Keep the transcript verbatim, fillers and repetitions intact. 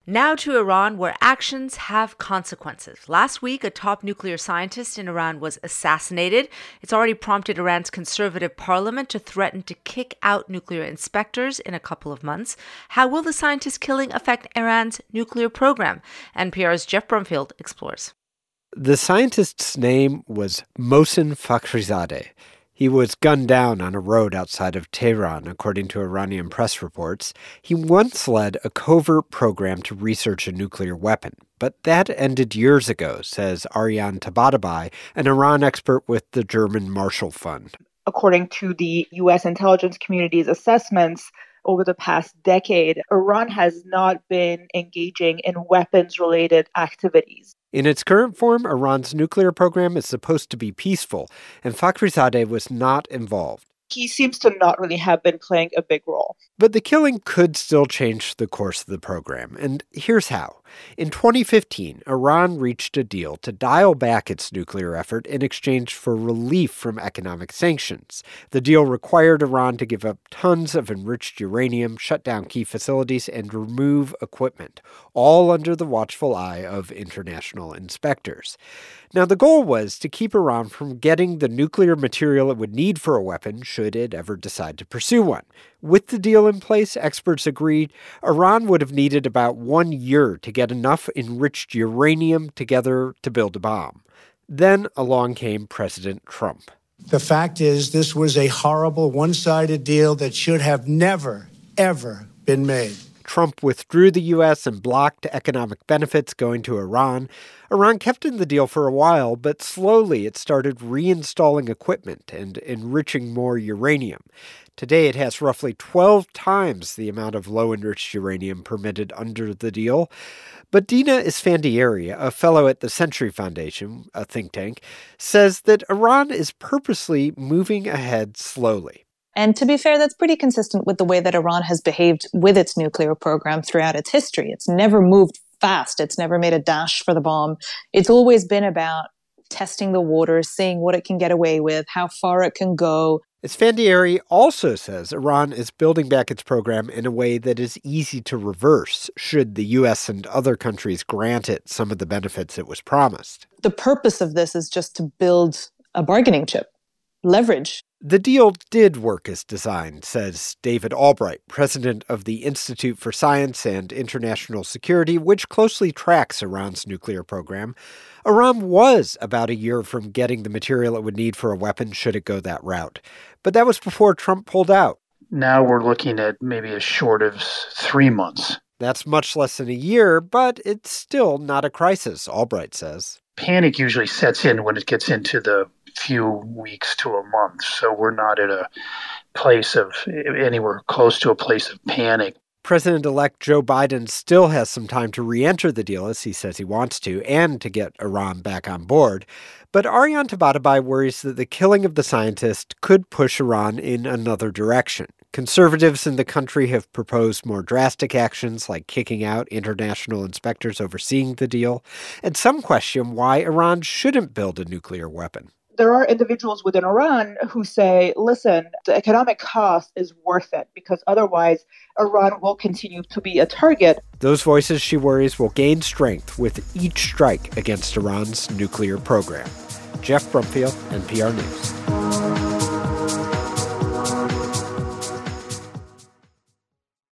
Now to Iran, where actions have consequences. Last week, a top nuclear scientist in Iran was assassinated. It's already prompted Iran's conservative parliament to threaten to kick out nuclear inspectors in a couple of months. How will the scientist killing affect Iran's nuclear program? N P R's Jeff Brumfield explores. The scientist's name was Mohsen Fakhrizadeh. He was gunned down on a road outside of Tehran, according to Iranian press reports. He once led a covert program to research a nuclear weapon. But that ended years ago, says Ariane Tabatabai, an Iran expert with the German Marshall Fund. According to the U S intelligence community's assessments, over the past decade, Iran has not been engaging in weapons-related activities. In its current form, Iran's nuclear program is supposed to be peaceful, and Fakhrizadeh was not involved. He seems to not really have been playing a big role. But the killing could still change the course of the program, and here's how. In twenty fifteen, Iran reached a deal to dial back its nuclear effort in exchange for relief from economic sanctions. The deal required Iran to give up tons of enriched uranium, shut down key facilities, and remove equipment, all under the watchful eye of international inspectors. Now, the goal was to keep Iran from getting the nuclear material it would need for a weapon should it ever decide to pursue one. With the deal in place, experts agreed Iran would have needed about one year to get enough enriched uranium together to build a bomb. Then along came President Trump. The fact is, this was a horrible, one-sided deal that should have never, ever been made. Trump withdrew the U S and blocked economic benefits going to Iran. Iran kept in the deal for a while, but slowly it started reinstalling equipment and enriching more uranium. Today, it has roughly twelve times the amount of low-enriched uranium permitted under the deal. But Dina Isfandiari, a fellow at the Century Foundation, a think tank, says that Iran is purposely moving ahead slowly. And to be fair, that's pretty consistent with the way that Iran has behaved with its nuclear program throughout its history. It's never moved fast. It's never made a dash for the bomb. It's always been about testing the waters, seeing what it can get away with, how far it can go. Isfandiari also says Iran is building back its program in a way that is easy to reverse should the U S and other countries grant it some of the benefits it was promised. The purpose of this is just to build a bargaining chip, leverage. The deal did work as designed, says David Albright, president of the Institute for Science and International Security, which closely tracks Iran's nuclear program. Iran was about a year from getting the material it would need for a weapon should it go that route. But that was before Trump pulled out. Now we're looking at maybe as short as three months. That's much less than a year, but it's still not a crisis, Albright says. Panic usually sets in when it gets into the few weeks to a month, so we're not at a place of anywhere close to a place of panic. President-elect Joe Biden still has some time to re-enter the deal, as he says he wants to, and to get Iran back on board. But Ariane Tabatabai worries that the killing of the scientist could push Iran in another direction. Conservatives in the country have proposed more drastic actions, like kicking out international inspectors overseeing the deal, and some question why Iran shouldn't build a nuclear weapon. There are individuals within Iran who say, listen, the economic cost is worth it because otherwise Iran will continue to be a target. Those voices, she worries, will gain strength with each strike against Iran's nuclear program. Jeff Brumfield, N P R News.